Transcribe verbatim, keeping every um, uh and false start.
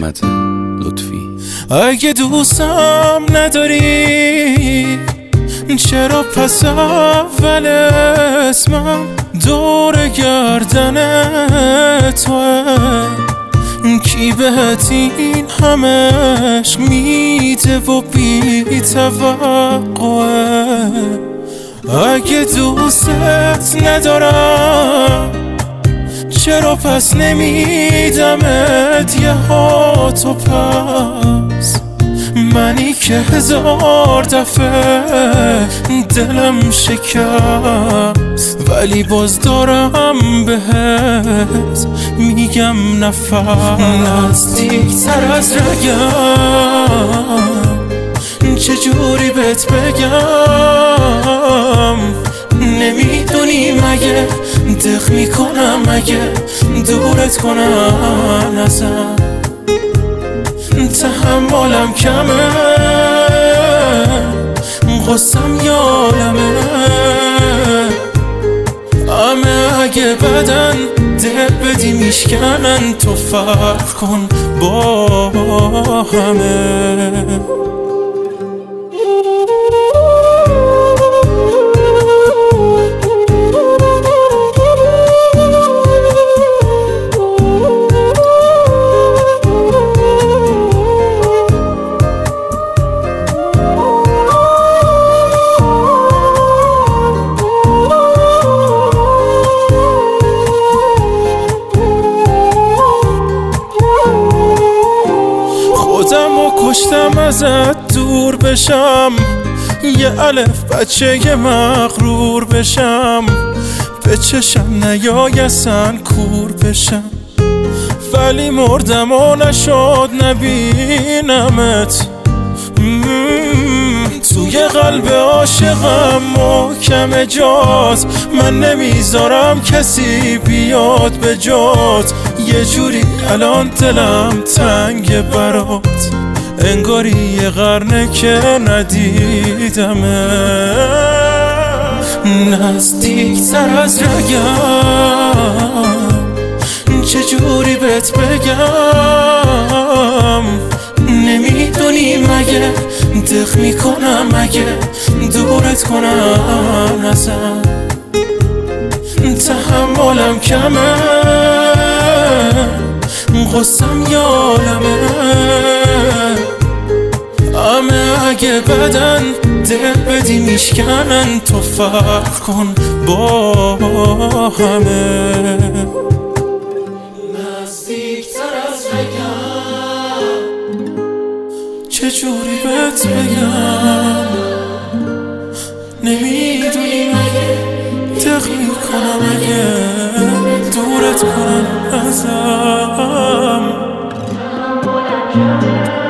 محمد لطفی. اگه دوستم نداری چرا پس اول اسمم دور گردن توه؟ کی بهت این همش میده و بی توقعه؟ اگه دوستت ندارم چرا پس نمیدمت یه هاتو پس؟ منی که هزار دفعه دلم شکست ولی باز دارم بهت میگم نفس. نزدیکتر از رگم چجوری بهت بگم؟ نمیدونی مگه دق میکنم اگه دورت کنم ازم؟ تحملم کمه غصم یالمه همه اگه بدن دل بدی میشکنن تو فرق کن با همه. کشتم ازت دور بشم یه الف بچه یه مغرور بشم به چشم نیای اصلا کور بشم ولی مردم و نشد نبینمت. توی قلب عاشقم محکم جات من نمیذارم کسی بیاد به جات. یه جوری الان دلم تنگ برات انگاری یه قرنه که ندیدمه. نزدیکتر از رگم چجوری بهت بگم؟ نمیدونی مگه دق میکنم اگه دورت کنم ازم؟ تحملم کمه غصم یالمه همه اگه بدن دل بدی میشکنن تو فرق کن با همه. نزدیکتر از رگم چجوری بهت بگم؟ نمیدونی مگه دق میکنم اگه دورت کنم ازم؟